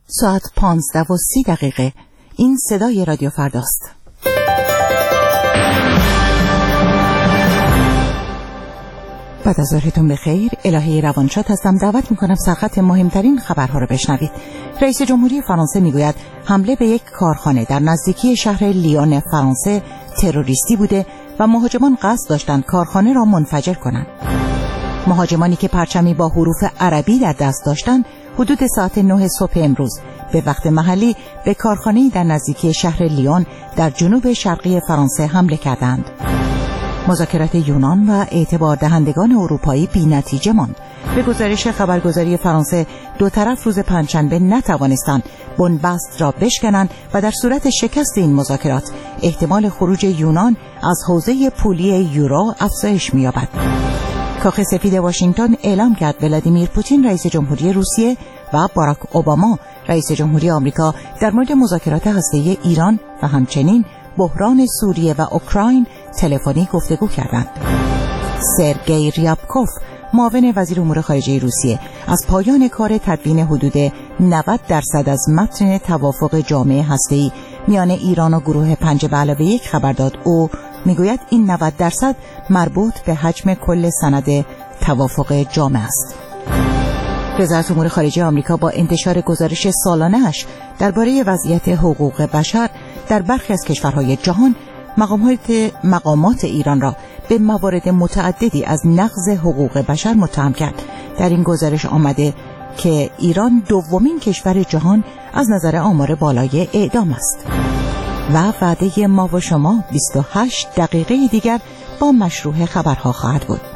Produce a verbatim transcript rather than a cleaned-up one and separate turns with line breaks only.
ساعت پانزده و سی دقیقه. این صدای رادیو فرداست. بعد از ظهرتون بخیر. الهه روانشاد هستم. دعوت میکنم سرخط مهمترین خبرها رو بشنوید. رئیس جمهوری فرانسه میگوید حمله به یک کارخانه در نزدیکی شهر لیون فرانسه تروریستی بوده و مهاجمان قصد داشتند کارخانه را منفجر کنند. مهاجمانی که پرچمی با حروف عربی در دست داشتند حدود ساعت نه صبح امروز به وقت محلی به کارخانه‌ای در نزدیکی شهر لیون در جنوب شرقی فرانسه حمله کردند. مذاکرات یونان و اعتبار دهندگان اروپایی بی نتیجه ماند. به گزارش خبرگزاری فرانسه دو طرف روز پنجشنبه نتوانستند بنبست را بشکنند و در صورت شکست این مذاکرات احتمال خروج یونان از حوزه پولی یورو افزایش می‌یابد. کاخ سفید واشنگتن اعلام کرد ولادیمیر پوتین رئیس جمهوری روسیه و باراک اوباما رئیس جمهوری آمریکا در مورد مذاکرات هسته‌ای ایران و همچنین بحران سوریه و اوکراین تلفنی گفتگو کردند. سرگئی ریابکوف معاون وزیر امور خارجه روسیه از پایان کار تدوین حدود نود درصد از متن توافق جامع هسته‌ای میان ایران و گروه پنج به علاوه یک خبر داد. او میگوید این نود درصد مربوط به حجم کل سند توافق جامع است. وزارت امور خارجه آمریکا با انتشار گزارش سالانه‌اش درباره وضعیت حقوق بشر در برخی از کشورهای جهان مقامات مقامات ایران را به موارد متعددی از نقض حقوق بشر متهم کرد. در این گزارش آمده که ایران دومین کشور جهان از نظر آمار بالای اعدام است. و وعده ما و شما بیست و هشت دقیقه دیگر با مشروع خبرها خواهد بود.